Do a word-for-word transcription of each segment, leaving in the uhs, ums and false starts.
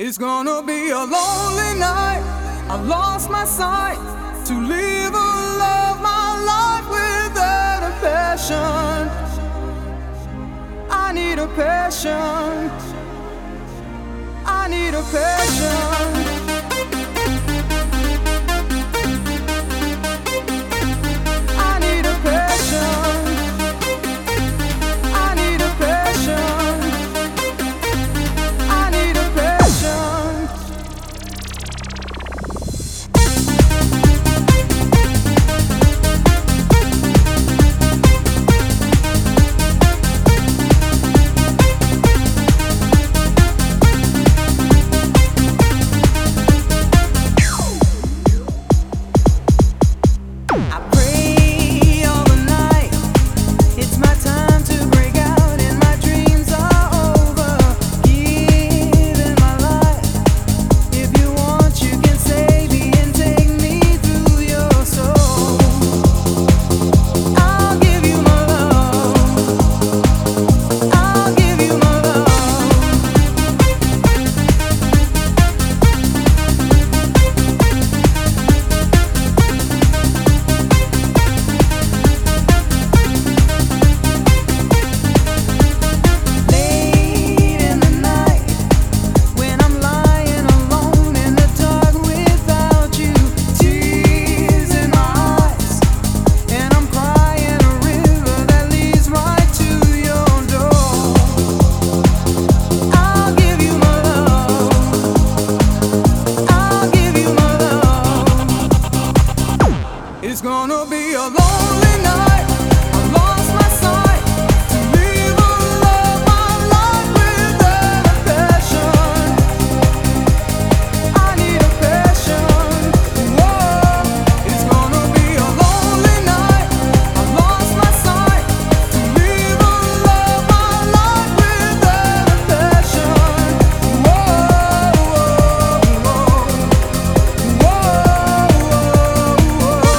It's gonna be a lonely night. I lost my sight to live or love my life without a passion. I need a passion. I need a passion. It's gonna be a lonely night. I lost my sight to live or love my life without a passion. I need a passion. Whoa. It's gonna be a lonely night. I lost my sight to live or love my life without a passion. Whoa, whoa, whoa, whoa, whoa.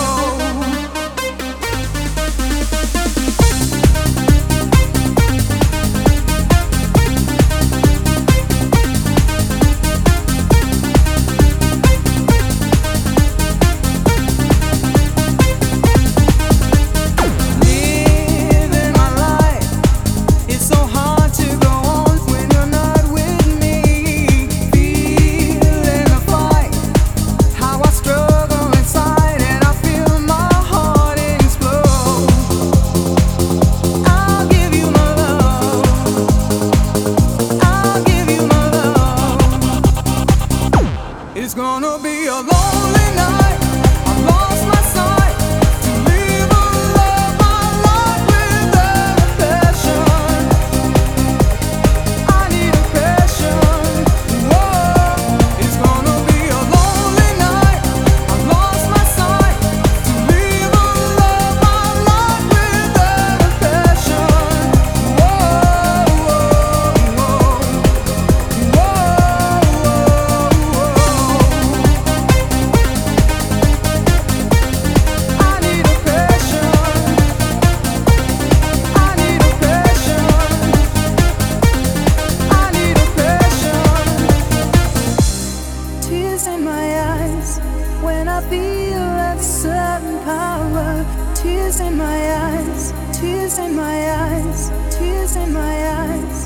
It's gonna be a lonely night. I lost my sight to live or love my life without a passion. I need a passion. Whoa. It's gonna be a lonely night. I lost my sight to live or love my life without a passion. Whoa, whoa, whoa, whoa, whoa. When I feel that sudden power, tears in my eyes, tears in my eyes, tears in my eyes.